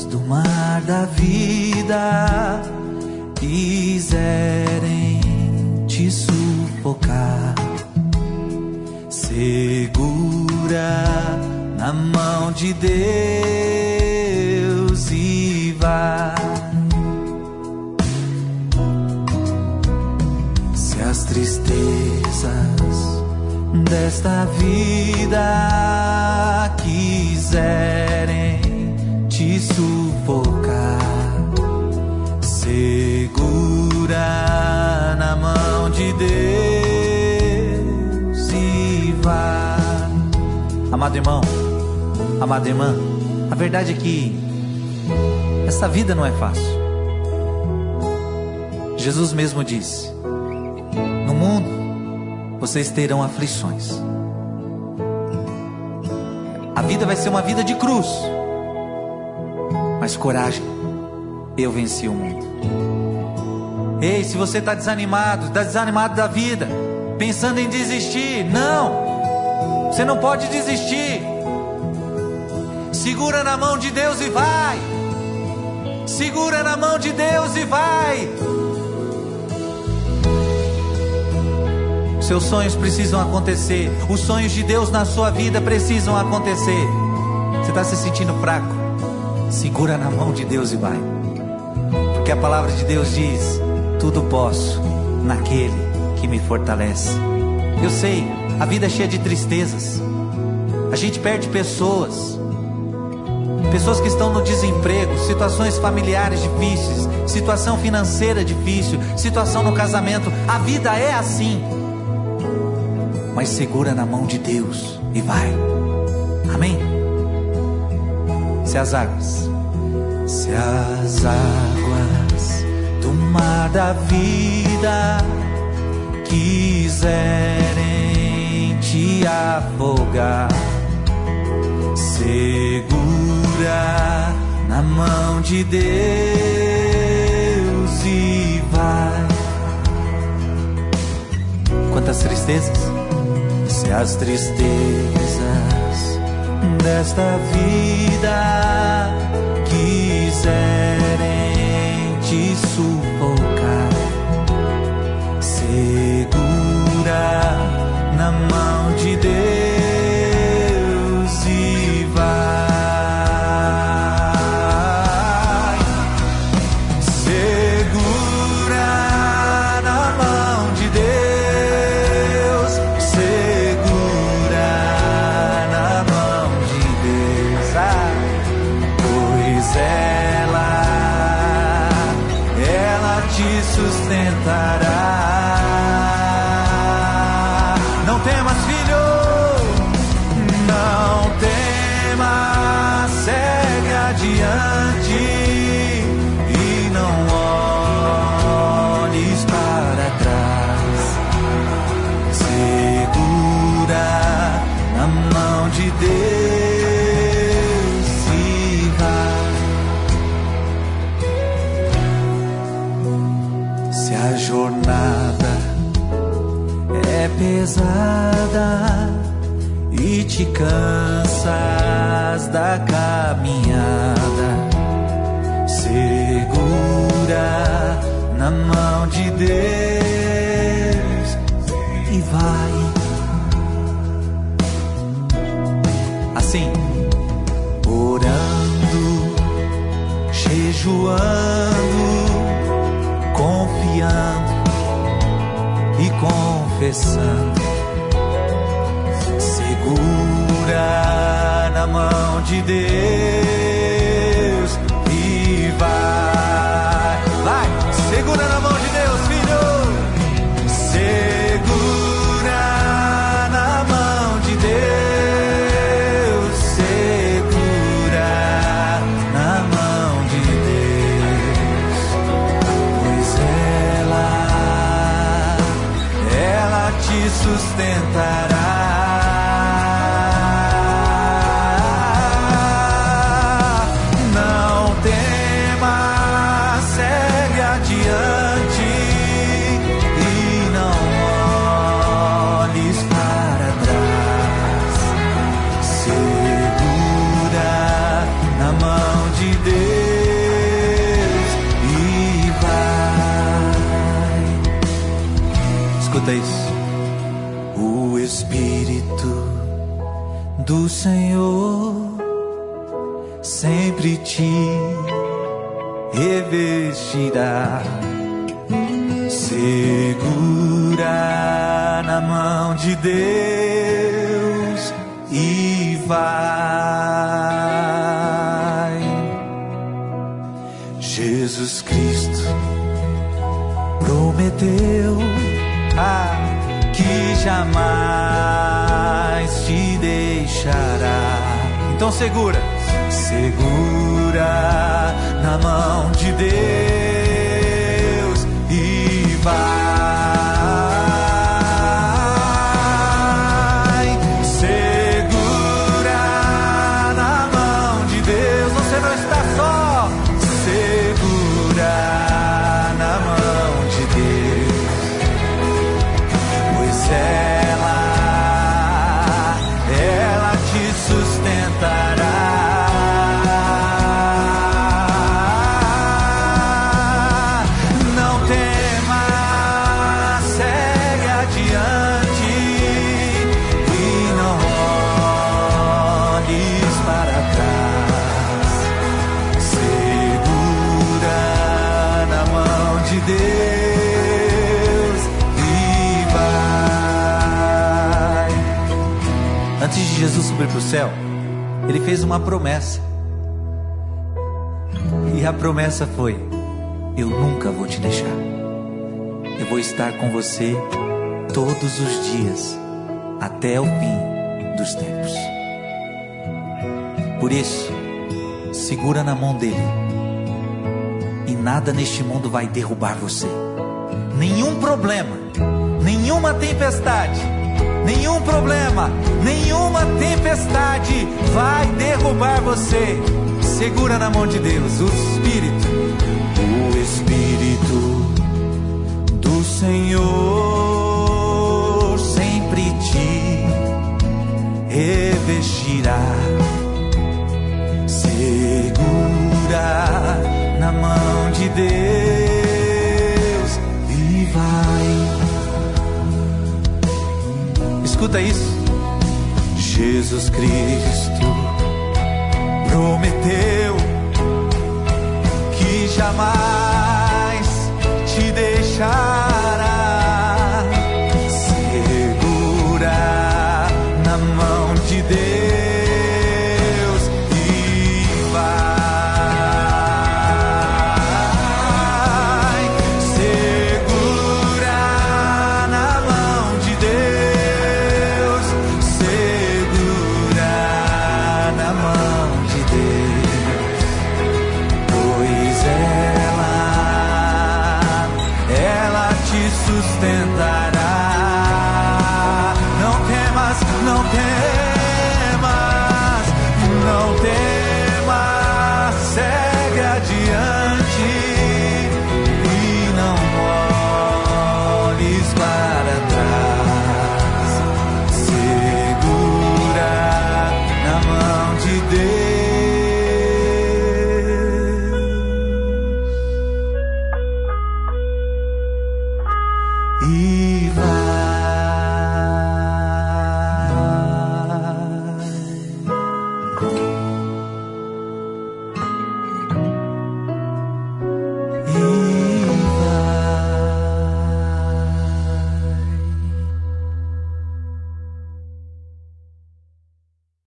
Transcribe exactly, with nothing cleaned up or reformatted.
do mar da vida quiserem te sufocar, segura na mão de Deus e vai. Se as tristezas desta vida quiserem te sufocar, segura na mão de Deus e vai. Amado irmão, amada irmã, a verdade é que essa vida não é fácil. Jesus mesmo disse: no mundo vocês terão aflições. A vida vai ser uma vida de cruz, mas coragem, eu venci o mundo. Ei, se você está desanimado, está desanimado da vida, pensando em desistir, não, você não pode desistir. Segura na mão de Deus e vai. Segura na mão de Deus e vai. Seus sonhos precisam acontecer. Os sonhos de Deus na sua vida precisam acontecer. Você está se sentindo fraco? Segura na mão de Deus e vai. Porque a palavra de Deus diz: tudo posso naquele que me fortalece. Eu sei, a vida é cheia de tristezas. A gente perde pessoas. Pessoas que estão no desemprego, situações familiares difíceis, situação financeira difícil, situação no casamento. A vida é assim. Mas segura na mão de Deus e vai. Amém? Se as águas, se as águas do mar da vida quiserem te afogar, segura na mão de Deus e vai. Quantas tristezas, se as tristezas desta vida quiserem te sufocar, segura na mão de Deus e vai. Sustentará. Não temas, filho, não temas, segue adiante e não olhes para trás. Segura na mão de Deus e vai. Se a jornada é pesada e te cansas da caminhada, segura na mão de Deus e vai. Assim, orando, jejuando, confiando e confessando, segura na mão de Deus e vai. Vai, segura na mão de Deus, filho. Segura na mão de Deus, segura na mão de Deus, pois ela, ela te sustentará. Senhor sempre te revestirá. Segura na mão de Deus e vai. Jesus Cristo prometeu ah, que jamais te deixará. Então segura, segura na mão de Deus e vai. Segura na mão de Deus, você não está só. Segura na mão de Deus, pois ela, ela te sustentará. Antes de Jesus subir para o céu, ele fez uma promessa. E a promessa foi: eu nunca vou te deixar. Eu vou estar com você todos os dias, até o fim dos tempos. Por isso, segura na mão dele, e nada neste mundo vai derrubar você. Nenhum problema, nenhuma tempestade, nenhum problema, nenhuma tempestade vai derrubar você. Segura na mão de Deus. O Espírito, o Espírito do Senhor sempre te revestirá. Segura na mão de Deus e vai. Escuta isso. Jesus Cristo prometeu que jamais te deixará. Segura na mão de Deus e vai. Segura na mão de Deus. Segura na mão de Deus, pois ela, ela te sustentará. Não temas, não temas, não temas, segue adiante e não olhes para trás. Segura na mão de Deus e vai.